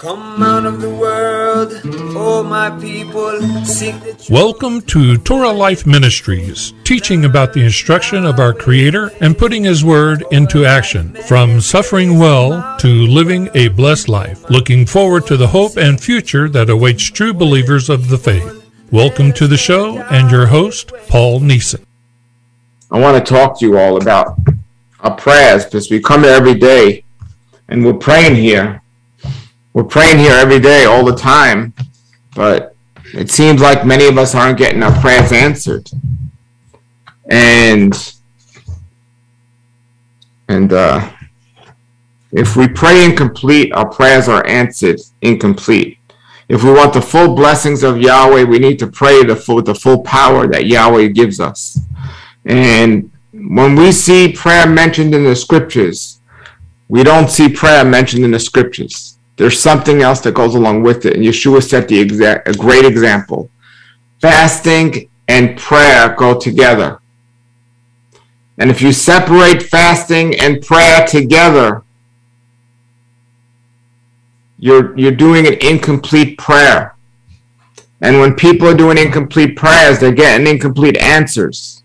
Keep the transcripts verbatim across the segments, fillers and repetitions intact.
Come out of the world, oh my people, sing the truth. Welcome to Torah Life Ministries, teaching about the instruction of our Creator and putting His Word into action. From suffering well to living a blessed life, looking forward to the hope and future that awaits true believers of the faith. Welcome to the show and your host, Paul Neeson. I want to talk to you all about our prayers, because we come here every day and we're praying here. We're praying here every day, all the time, but it seems like many of us aren't getting our prayers answered. And and uh, if we pray incomplete, our prayers are answered incomplete. If we want the full blessings of Yahweh, we need to pray the full, the full power that Yahweh gives us. And when we see prayer mentioned in the scriptures, we don't see prayer mentioned in the scriptures. There's something else that goes along with it. And Yeshua set the exact, a great example. Fasting and prayer go together. And if you separate fasting and prayer together, you're, you're doing an incomplete prayer. And when people are doing incomplete prayers, they're getting incomplete answers.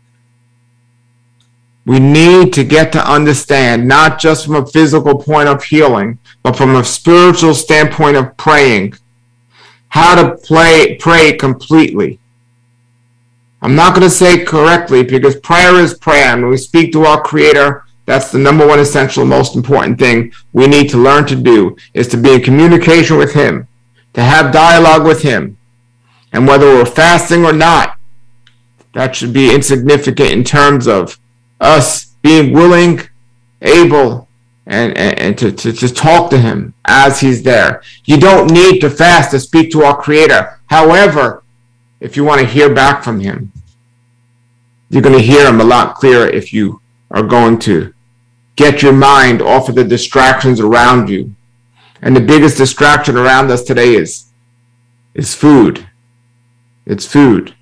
We need to get to understand, not just from a physical point of healing, but from a spiritual standpoint of praying, how to play, pray completely. I'm not going to say correctly, because prayer is prayer. And when we speak to our Creator, that's the number one essential, most important thing we need to learn to do, is to be in communication with Him, to have dialogue with Him. And whether we're fasting or not, that should be insignificant in terms of us being willing, able, and, and, and to, to, to talk to Him as He's there. You don't need to fast to speak to our Creator. However, if you want to hear back from Him, you're going to hear Him a lot clearer if you are going to get your mind off of the distractions around you. And the biggest distraction around us today is, is food. It's food.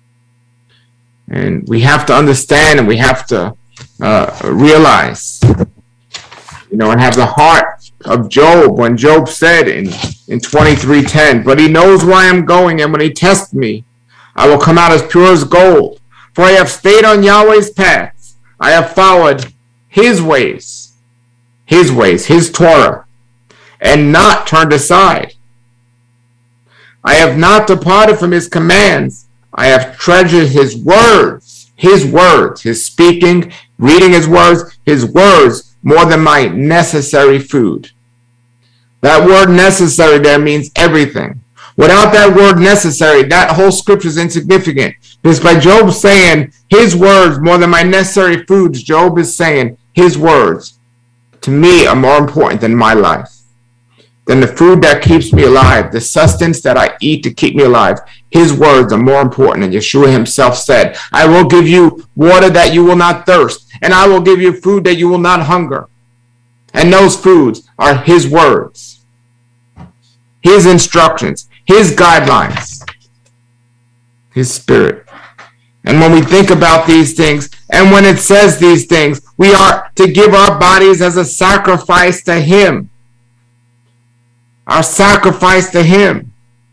And we have to understand, and we have to uh, realize, you know, and have the heart of Job, when Job said in, in twenty-three ten, but He knows where I am going, and when He tests me, I will come out as pure as gold. For I have stayed on Yahweh's paths. I have followed His ways, His ways, His Torah, and not turned aside. I have not departed from His commands. I have treasured His words, His words, His speaking, reading His words, His words, more than my necessary food. That word necessary there means everything. Without that word necessary, that whole scripture is insignificant. Because by Job saying His words more than my necessary foods, Job is saying His words to me are more important than my life, than the food that keeps me alive, the sustenance that I eat to keep me alive. His words are more important. And Yeshua Himself said, I will give you water that you will not thirst, and I will give you food that you will not hunger. And those foods are His words, His instructions, His guidelines, His Spirit. And when we think about these things, and when it says these things, we are to give our bodies as a sacrifice to Him. Our sacrifice to Him.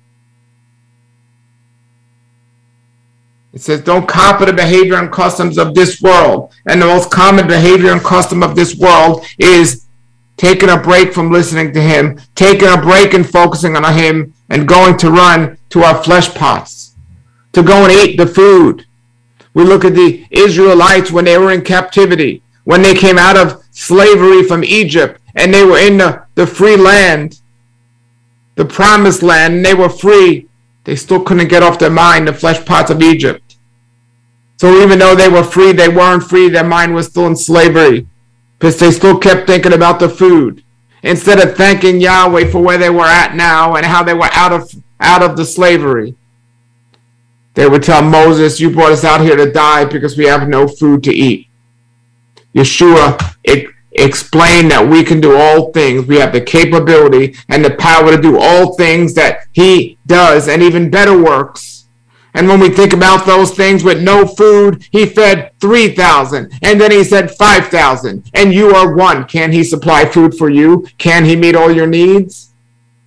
It says, don't copy the behavior and customs of this world. And the most common behavior and custom of this world is taking a break from listening to Him, taking a break and focusing on Him, and going to run to our flesh pots, to go and eat the food. We look at the Israelites when they were in captivity, when they came out of slavery from Egypt, and they were in the, the free land, the promised land, and they were free. They still couldn't get off their mind the flesh pots of Egypt. So even though they were free, they weren't free. Their mind was still in slavery, because they still kept thinking about the food, instead of thanking Yahweh for where they were at now and how they were out of out of the slavery. They would tell Moses, you brought us out here to die because we have no food to eat. Yeshua it, explained that we can do all things. We have the capability and the power to do all things that He does, and even better works. And when we think about those things, with no food, He fed three thousand, and then He said five thousand, and you are one. Can He supply food for you? Can He meet all your needs?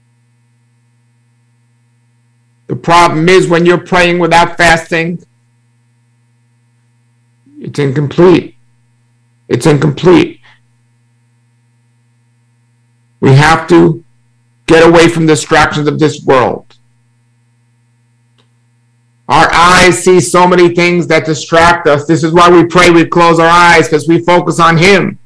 The problem is when you're praying without fasting, it's incomplete. It's incomplete. We have to get away from the distractions of this world. Our eyes see so many things that distract us. This is why we pray, we close our eyes, because we focus on Him.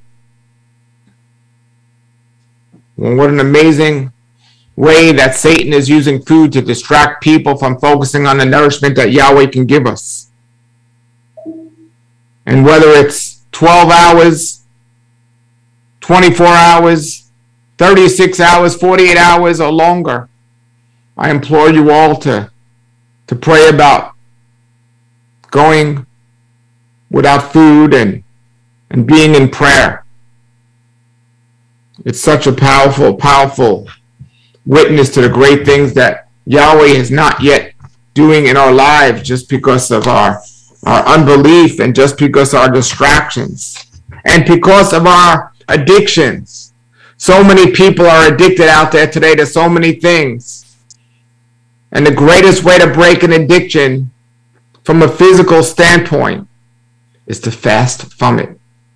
Well, what an amazing way that Satan is using food to distract people from focusing on the nourishment that Yahweh can give us. And whether it's twelve hours, twenty-four hours, thirty-six hours, forty-eight hours, or longer, I implore you all to, to pray about going without food and, and being in prayer. It's such a powerful, powerful witness to the great things that Yahweh is not yet doing in our lives just because of our, our unbelief and just because of our distractions and because of our addictions. So many people are addicted out there today to so many things. And the greatest way to break an addiction from a physical standpoint is to fast from it.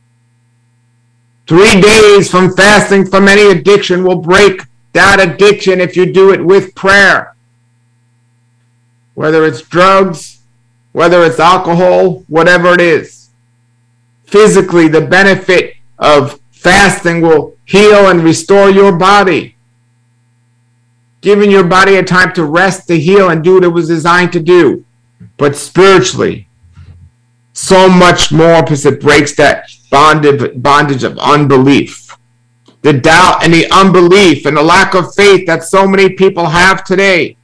Three days from fasting from any addiction will break that addiction if you do it with prayer. Whether it's drugs, whether it's alcohol, whatever it is. Physically, the benefit of fasting will heal and restore your body. Giving your body a time to rest, to heal, and do what it was designed to do. But spiritually, so much more because it breaks that bondage, bondage of unbelief. The doubt and the unbelief and the lack of faith that so many people have today.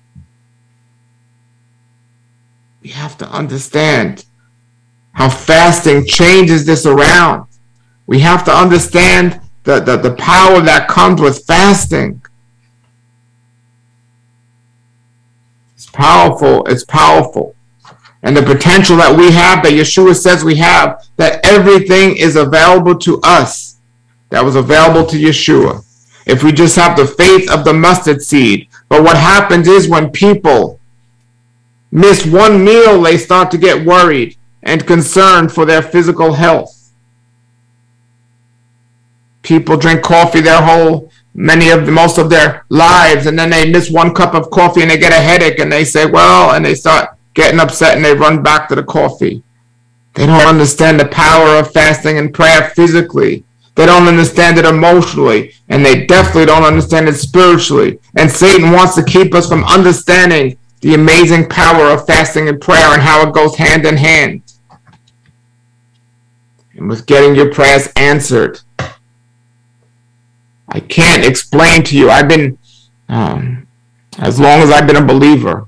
We have to understand how fasting changes this around. We have to understand the, the, the power that comes with fasting. It's powerful. It's powerful. And the potential that we have, that Yeshua says we have, that everything is available to us that was available to Yeshua. If we just have the faith of the mustard seed. But what happens is when people miss one meal, they start to get worried and concerned for their physical health. People drink coffee their whole, many of the, most of their lives, and then they miss one cup of coffee and they get a headache and they say, well, and they start getting upset and they run back to the coffee. They don't understand the power of fasting and prayer physically. They don't understand it emotionally, and they definitely don't understand it spiritually. And Satan wants to keep us from understanding the amazing power of fasting and prayer and how it goes hand in hand. And with getting your prayers answered. I can't explain to you. I've been, um, as long as I've been a believer,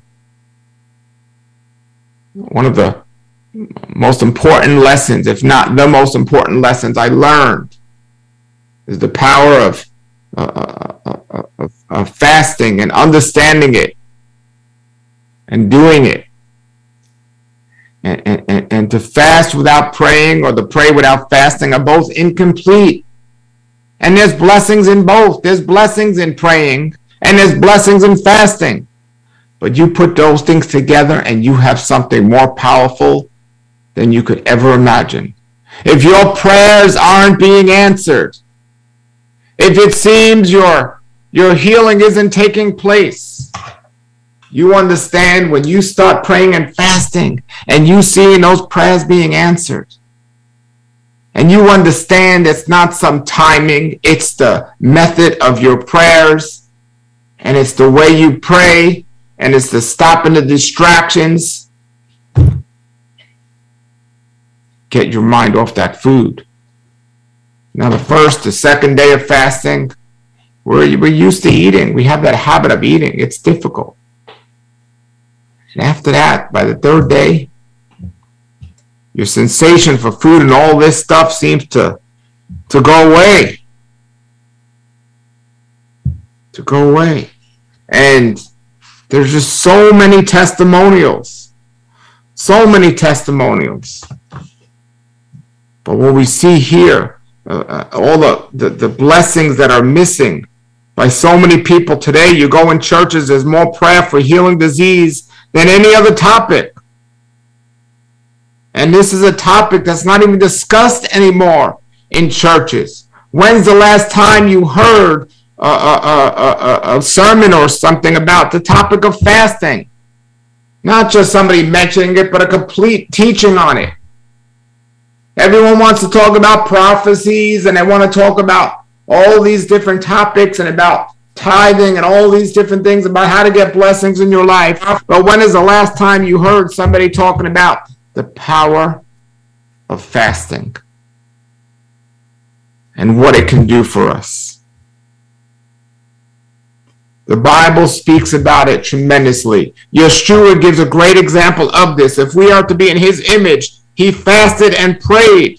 one of the most important lessons, if not the most important lessons I learned, is the power of, uh, uh, of, of fasting and understanding it and doing it. And, and, and to fast without praying or to pray without fasting are both incomplete. And there's blessings in both. There's blessings in praying and there's blessings in fasting. But you put those things together and you have something more powerful than you could ever imagine. If your prayers aren't being answered, if it seems your, your healing isn't taking place, you understand when you start praying and fasting and you seeing those prayers being answered. And you understand it's not some timing, it's the method of your prayers, and it's the way you pray, and it's the stopping the distractions. Get your mind off that food. Now the first, the second day of fasting, we're, we're used to eating. We have that habit of eating. It's difficult. And after that, by the third day, your sensation for food and all this stuff seems to, to go away. To go away. And there's just so many testimonials. So many testimonials. But what we see here, uh, all the, the, the blessings that are missing by so many people today. You go in churches, there's more prayer for healing disease than any other topic. And this is a topic that's not even discussed anymore in churches. When's the last time you heard a, a, a, a, a sermon or something about the topic of fasting? Not just somebody mentioning it, but a complete teaching on it. Everyone wants to talk about prophecies, and they want to talk about all these different topics and about tithing and all these different things about how to get blessings in your life. But when is the last time you heard somebody talking about the power of fasting and what it can do for us? The Bible speaks about it tremendously. Yeshua gives a great example of this. If we are to be in his image, he fasted and prayed.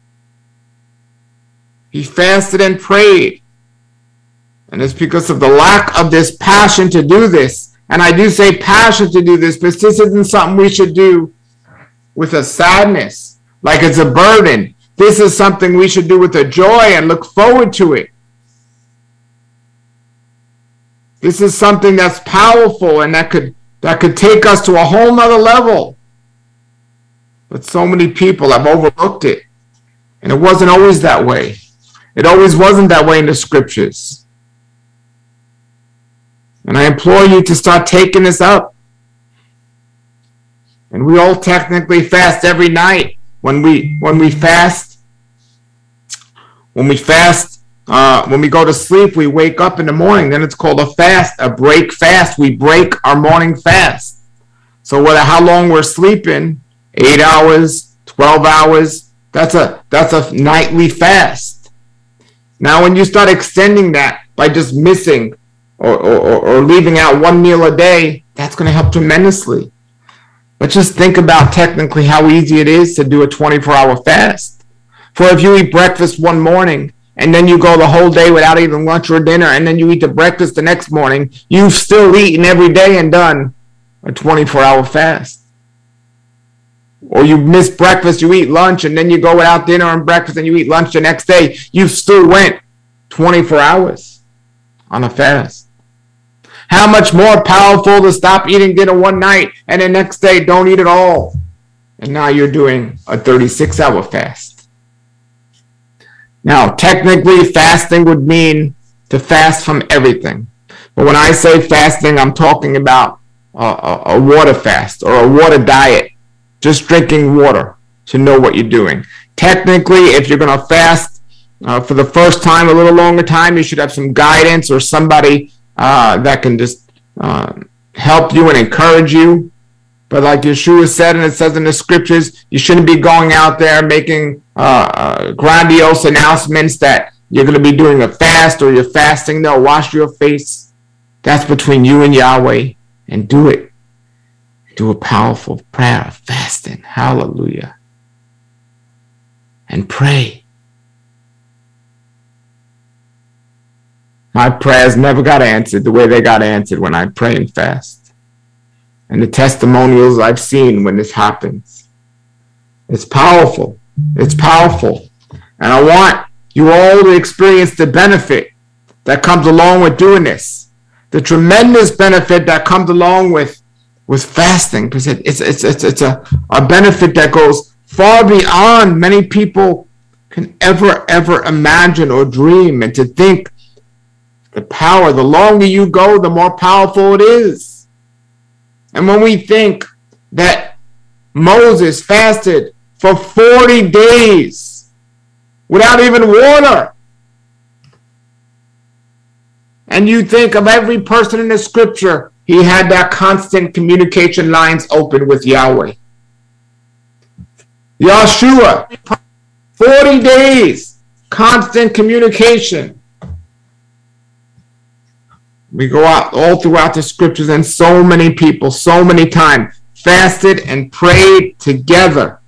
He fasted and prayed. And it's because of the lack of this passion to do this. And I do say passion to do this, but this isn't something we should do with a sadness, like it's a burden. This is something we should do with a joy and look forward to it. This is something that's powerful and that could that could take us to a whole nother level. But so many people have overlooked it. And it wasn't always that way. It always wasn't that way in the scriptures. And I implore you to start taking this up. And we all technically fast every night. When we when we fast, when we fast, uh, when we go to sleep, we wake up in the morning. Then it's called a fast, a break fast. We break our morning fast. So whether how long we're sleeping, eight hours, twelve hours, that's a that's a nightly fast. Now, when you start extending that by just missing or, or, or leaving out one meal a day, that's going to help tremendously. But just think about technically how easy it is to do a twenty-four hour fast. For if you eat breakfast one morning and then you go the whole day without eating lunch or dinner, and then you eat the breakfast the next morning, you've still eaten every day and done a twenty-four hour fast. Or you miss breakfast, you eat lunch, and then you go without dinner and breakfast and you eat lunch the next day, you still went twenty-four hours on a fast. How much more powerful to stop eating dinner one night and the next day don't eat at all. And now you're doing a thirty-six hour fast. Now, technically, fasting would mean to fast from everything. But when I say fasting, I'm talking about a, a, a water fast or a water diet. Just drinking water to know what you're doing. Technically, if you're going to fast uh, for the first time, a little longer time, you should have some guidance or somebody uh, that can just uh, help you and encourage you. But like Yeshua said, and it says in the scriptures, you shouldn't be going out there making uh, uh, grandiose announcements that you're going to be doing a fast or you're fasting. No, wash your face. That's between you and Yahweh, and do it. Do a powerful prayer of fasting. Hallelujah. And pray. My prayers never got answered the way they got answered when I pray and fast. And the testimonials I've seen when this happens. It's powerful. It's powerful. And I want you all to experience the benefit that comes along with doing this. The tremendous benefit that comes along with with fasting, because it, it's it's it's it's a, a benefit that goes far beyond many people can ever ever imagine or dream. And to think the power, the longer you go, the more powerful it is. And when we think that Moses fasted for forty days without even water, and you think of every person in the scripture, he had that constant communication lines open with Yahweh. Yeshua, forty days, constant communication. We go out all throughout the scriptures, and so many people, so many times, fasted and prayed together.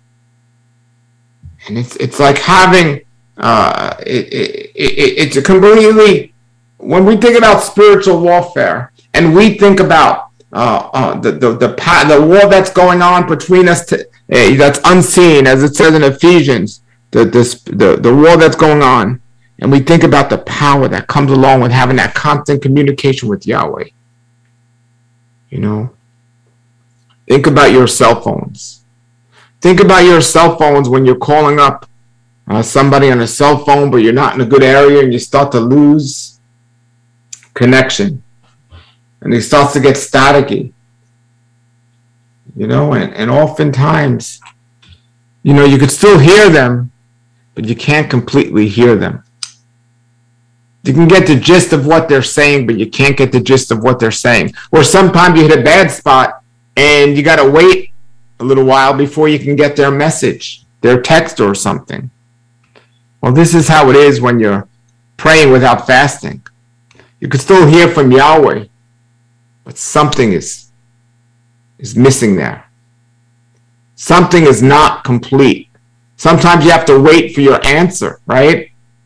And it's it's like having, uh, it, it, it, it's a completely, when we think about spiritual warfare, and we think about uh, uh, the, the, the, the war that's going on between us, to, uh, that's unseen, as it says in Ephesians, the, the, the, the war that's going on. And we think about the power that comes along with having that constant communication with Yahweh. You know, think about your cell phones. Think about your cell phones when you're calling up uh, somebody on a cell phone, but you're not in a good area and you start to lose connection. And it starts to get staticky. You know, and, and oftentimes, you know, you could still hear them, but you can't completely hear them. You can get the gist of what they're saying, but you can't get the gist of what they're saying. Or sometimes you hit a bad spot and you got to wait a little while before you can get their message, their text or something. Well, this is how it is when you're praying without fasting. You can still hear from Yahweh, but something is, is missing there. Something is not complete. Sometimes you have to wait for your answer, right?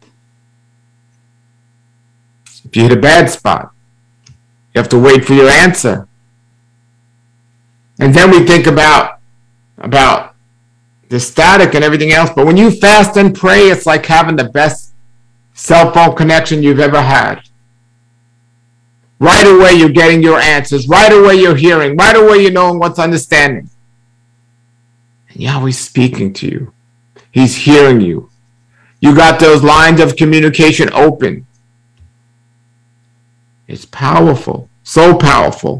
If you hit a bad spot, you have to wait for your answer. And then we think about, about the static and everything else. But when you fast and pray, it's like having the best cell phone connection you've ever had. Right away, you're getting your answers. Right away, you're hearing. Right away, you're knowing what's understanding. And Yahweh's speaking to you. He's hearing you. You got those lines of communication open. It's powerful, so powerful.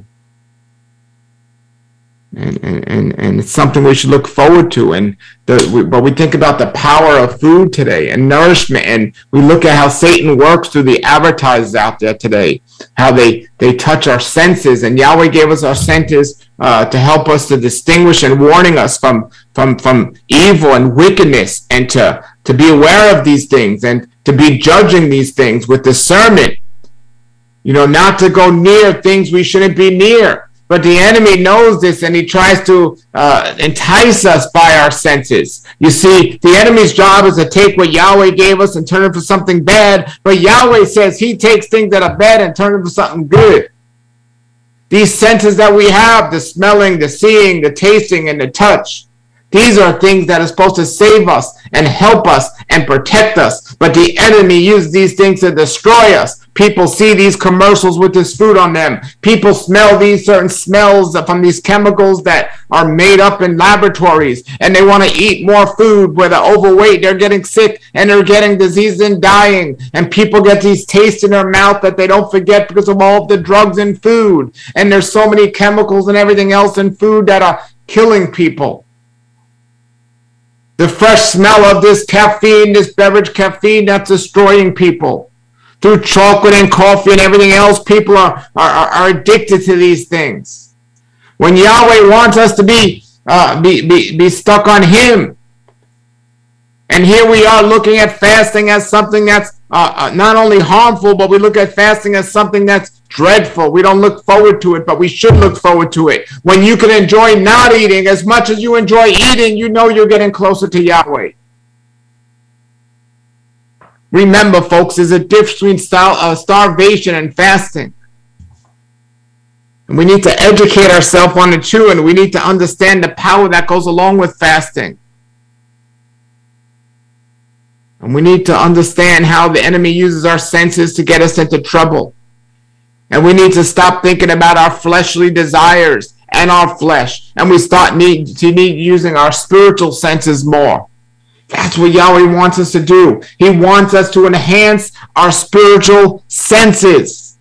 And, and, and, and it's something we should look forward to. And the, we, but we think about the power of food today and nourishment. And we look at how Satan works through the advertisers out there today, how they, they touch our senses. And Yahweh gave us our senses uh, to help us to distinguish and warning us from, from, from evil and wickedness, and to, to be aware of these things and to be judging these things with discernment. You know, not to go near things we shouldn't be near. But the enemy knows this, and he tries to uh, entice us by our senses. You see, the enemy's job is to take what Yahweh gave us and turn it for something bad. But Yahweh says he takes things that are bad and turn it for something good. These senses that we have, the smelling, the seeing, the tasting, and the touch, these are things that are supposed to save us and help us and protect us. But the enemy uses these things to destroy us. People see these commercials with this food on them. People smell these certain smells from these chemicals that are made up in laboratories. And they want to eat more food. Where they're overweight, they're getting sick, and they're getting disease and dying. And people get these tastes in their mouth that they don't forget because of all of the drugs in food. And there's so many chemicals and everything else in food that are killing people. The fresh smell of this caffeine, this beverage caffeine, that's destroying people. Through chocolate and coffee and everything else, people are, are, are addicted to these things. When Yahweh wants us to be, uh, be, be, be stuck on Him. And here we are looking at fasting as something that's uh, uh, not only harmful, but we look at fasting as something that's dreadful. We don't look forward to it, but we should look forward to it. When you can enjoy not eating as much as you enjoy eating, you know you're getting closer to Yahweh. Remember, folks, there's a difference between star- uh, starvation and fasting. And we need to educate ourselves on the two, and we need to understand the power that goes along with fasting. And we need to understand how the enemy uses our senses to get us into trouble. And we need to stop thinking about our fleshly desires and our flesh. And we start need to need using our spiritual senses more. That's what Yahweh wants us to do. He wants us to enhance our spiritual senses.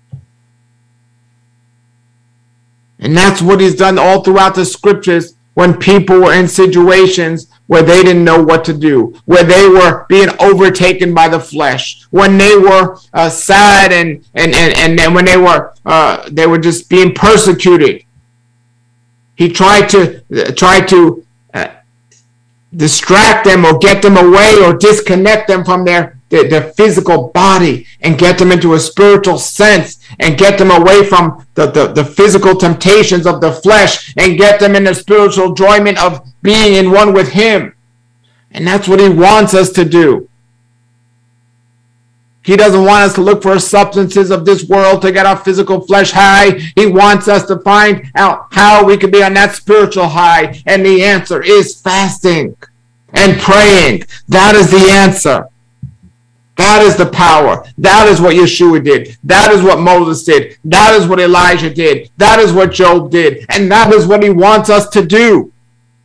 And that's what He's done all throughout the scriptures when people were in situations where they didn't know what to do, where they were being overtaken by the flesh, when they were uh, sad and and and and then when they were uh, they were just being persecuted. He tried to uh, try to uh, distract them or get them away or disconnect them from their, their their physical body and get them into a spiritual sense and get them away from the, the, the physical temptations of the flesh and get them in the spiritual enjoyment of being in one with Him. And that's what He wants us to do. He doesn't want us to look for substances of this world to get our physical flesh high. He wants us to find out how we can be on that spiritual high. And the answer is fasting and praying. That is the answer. That is the power. That is what Yeshua did. That is what Moses did. That is what Elijah did. That is what Job did. And that is what he wants us to do.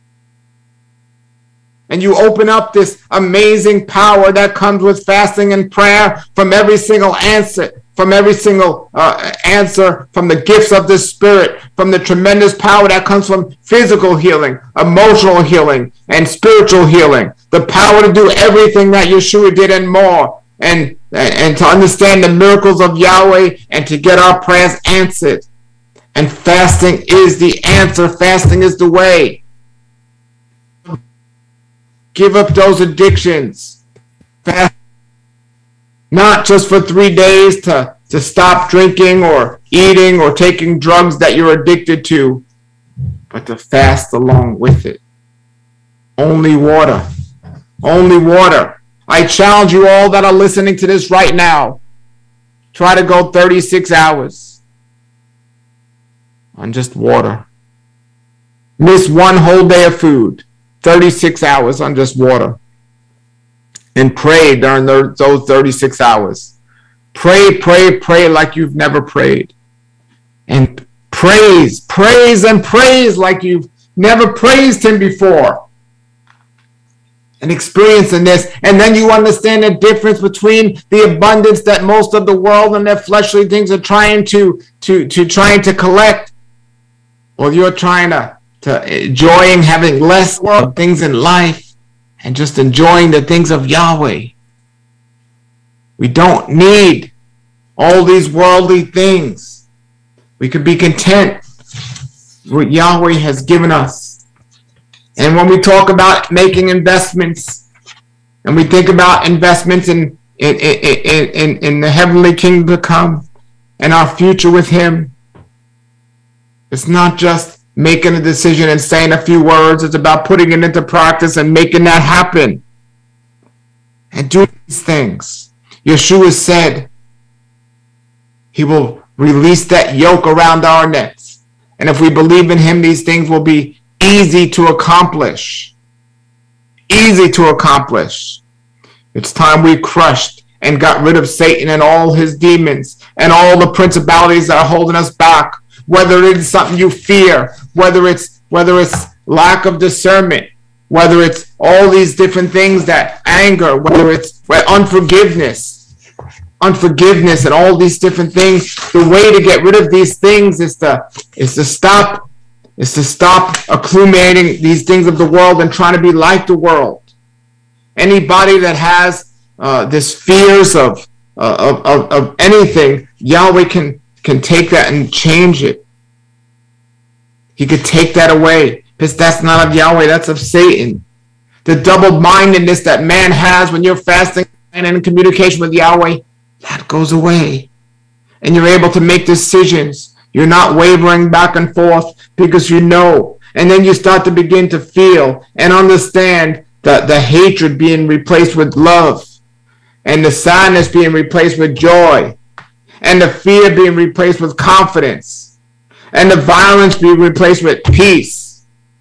And you open up this amazing power that comes with fasting and prayer from every single answer, from every single uh, answer, from the gifts of the Spirit, from the tremendous power that comes from physical healing, emotional healing, and spiritual healing. The power to do everything that Yeshua did and more. And, and to understand the miracles of Yahweh and to get our prayers answered. And fasting is the answer. Fasting is the way. Give up those addictions. Fast. Not just for three days to, to stop drinking or eating or taking drugs that you're addicted to, but to fast along with it. Only water. Only water. I challenge you all that are listening to this right now. Try to go thirty-six hours on just water. Miss one whole day of food. thirty-six hours on just water. And pray during those thirty-six hours. Pray, pray, pray like you've never prayed. And praise, praise, and praise like you've never praised him before. And experiencing this. And then you understand the difference between the abundance that most of the world and their fleshly things are trying to, to, to trying to collect. Or you're trying to, to enjoying having less things in life and just enjoying the things of Yahweh. We don't need all these worldly things. We could be content with what Yahweh has given us. And when we talk about making investments, and we think about investments in in, in, in, in the heavenly kingdom to come and our future with him, it's not just making a decision and saying a few words. It's about putting it into practice and making that happen. And doing these things. Yeshua said he will release that yoke around our necks. And if we believe in him, these things will be easy to accomplish. Easy to accomplish. It's time we crushed and got rid of Satan and all his demons and all the principalities that are holding us back. Whether it is something you fear, whether it's whether it's lack of discernment, whether it's all these different things that anger, whether it's unforgiveness, unforgiveness, and all these different things. The way to get rid of these things is to is to stop is to stop accumulating these things of the world and trying to be like the world. Anybody that has uh, this fears of, uh, of, of of anything, Yahweh can can take that and change it. He could take that away, because that's not of Yahweh, that's of Satan. The double-mindedness that man has when you're fasting and in communication with Yahweh, that goes away. And you're able to make decisions. You're not wavering back and forth because you know. And then you start to begin to feel and understand that the hatred being replaced with love, and the sadness being replaced with joy, and the fear being replaced with confidence, and the violence being replaced with peace.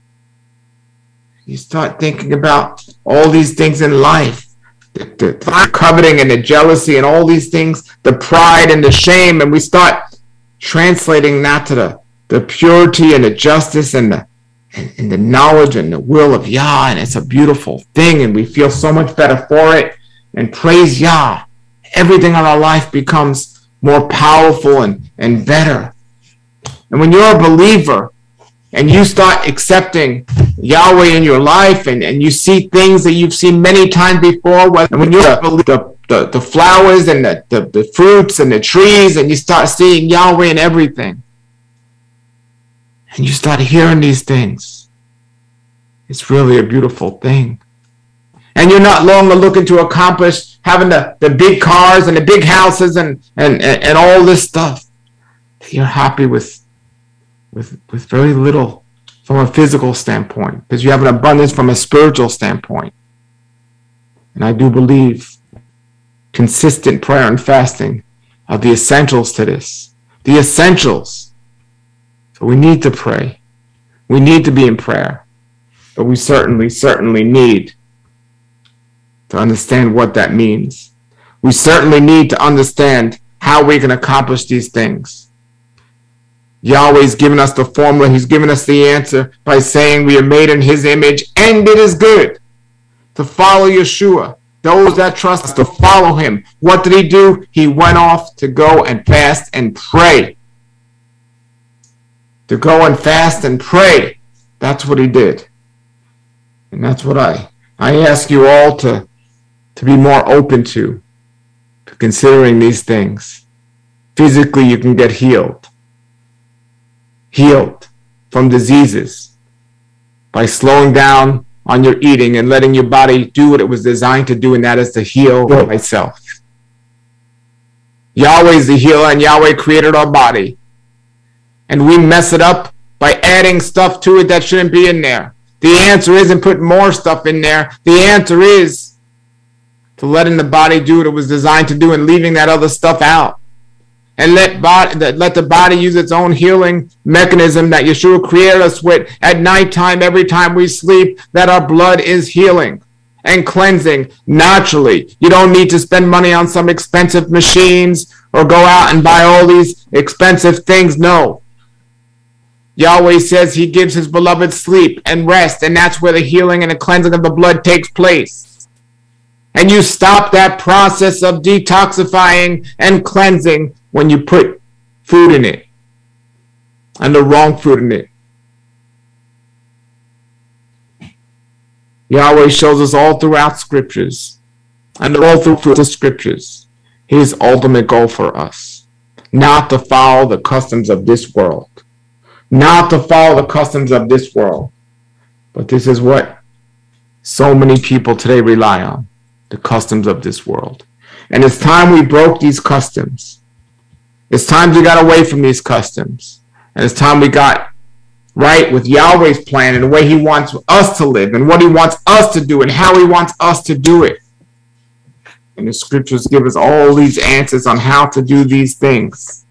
You start thinking about all these things in life, the, the coveting and the jealousy and all these things, the pride and the shame, and we start translating that to the, the purity and the justice and the, and, and the knowledge and the will of Yah, and it's a beautiful thing, and we feel so much better for it, and praise Yah. Everything in our life becomes more powerful and, and better. And when you're a believer and you start accepting Yahweh in your life, and, and you see things that you've seen many times before, and when you're the, the, the flowers and the, the, the fruits and the trees, and you start seeing Yahweh in everything, and you start hearing these things, it's really a beautiful thing. And you're not longer looking to accomplish having the, the big cars and the big houses and, and, and, and all this stuff. You're happy with, with, with very little from a physical standpoint, because you have an abundance from a spiritual standpoint. And I do believe consistent prayer and fasting are the essentials to this. The essentials. So we need to pray. We need to be in prayer. But we certainly, certainly need to understand what that means. we certainly need to understand how we can accomplish these things. Yahweh's given us the formula. He's given us the answer by saying we are made in his image, and it is good to follow Yeshua. Those that trust us to follow him. What did he do? He went off to go and fast and pray. To go and fast and pray. That's what he did. And that's what I, I ask you all to, to be more open to, to considering these things. Physically, you can get healed. Healed from diseases by slowing down on your eating and letting your body do what it was designed to do, and that is to heal itself. Yahweh is the healer, and Yahweh created our body. And we mess it up by adding stuff to it that shouldn't be in there. The answer isn't putting more stuff in there. The answer is to letting the body do what it was designed to do and leaving that other stuff out. And let, body, let the body use its own healing mechanism that Yeshua created us with at nighttime, every time we sleep, that our blood is healing and cleansing naturally. You don't need to spend money on some expensive machines or go out and buy all these expensive things. No. Yahweh says he gives his beloved sleep and rest, and that's where the healing and the cleansing of the blood takes place. And you stop that process of detoxifying and cleansing when you put food in it, and the wrong food in it. Yahweh shows us all throughout scriptures, and all through the scriptures, his ultimate goal for us. Not to follow the customs of this world. Not to follow the customs of this world. But this is what so many people today rely on. The customs of this world. And it's time we broke these customs. It's time we got away from these customs. And it's time we got right with Yahweh's plan and the way he wants us to live and what he wants us to do and how he wants us to do it. And the scriptures give us all these answers on how to do these things.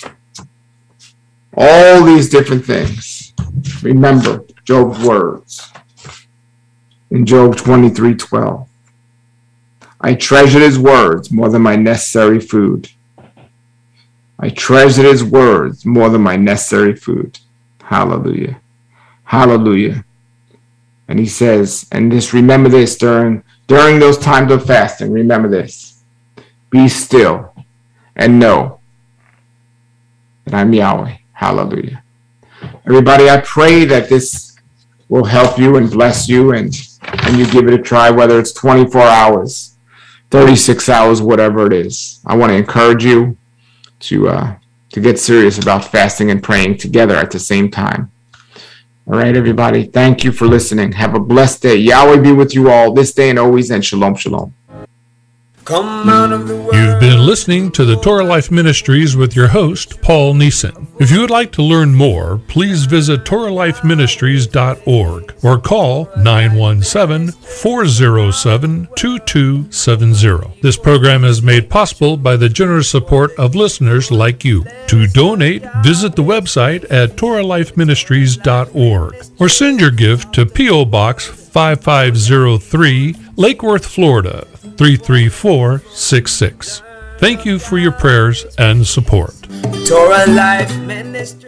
All these different things. Remember Job's words in Job twenty-three twelve. I treasured his words more than my necessary food. I treasured his words more than my necessary food. Hallelujah. Hallelujah. And he says, and just remember this during, during those times of fasting, remember this. Be still and know that I'm Yahweh. Hallelujah. Everybody, I pray that this will help you and bless you, and, and you give it a try, whether it's twenty-four hours, thirty-six hours, whatever it is. I want to encourage you to uh, to get serious about fasting and praying together at the same time. All right, everybody. Thank you for listening. Have a blessed day. Yahweh be with you all this day and always, and shalom, shalom. Come out of the world. You've been listening to the Torah Life Ministries with your host, Paul Neeson. If you would like to learn more, please visit Torah Life Ministries dot org or call nine one seven, four zero seven, two two seven zero. This program is made possible by the generous support of listeners like you. To donate, visit the website at Torah Life Ministries dot org or send your gift to P O Box five five zero three, Lake Worth, Florida, three three four six six. Thank you for your prayers and support. Torah Life Ministry.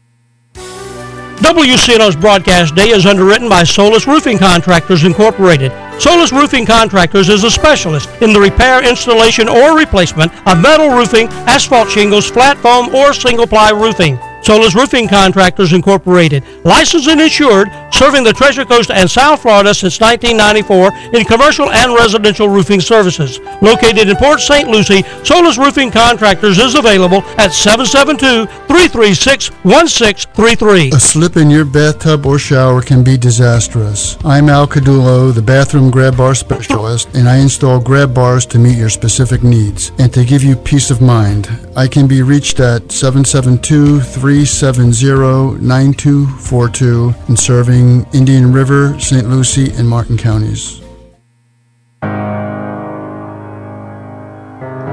W C N O's broadcast day is underwritten by Solus Roofing Contractors Incorporated. Solus Roofing Contractors is a specialist in the repair, installation, or replacement of metal roofing, asphalt shingles, flat foam, or single-ply roofing. Solus Roofing Contractors Incorporated, licensed and insured, serving the Treasure Coast and South Florida since nineteen ninety-four in commercial and residential roofing services. Located in Port Saint Lucie, Solus Roofing Contractors is available at seven seven two, three three six, one six three three. A slip in your bathtub or shower can be disastrous. I'm Al Cadulo, the bathroom grab bar specialist, and I install grab bars to meet your specific needs and to give you peace of mind. I can be reached at seven seven two, three seven zero, nine two four two and serving Indian River, Saint Lucie, and Martin counties.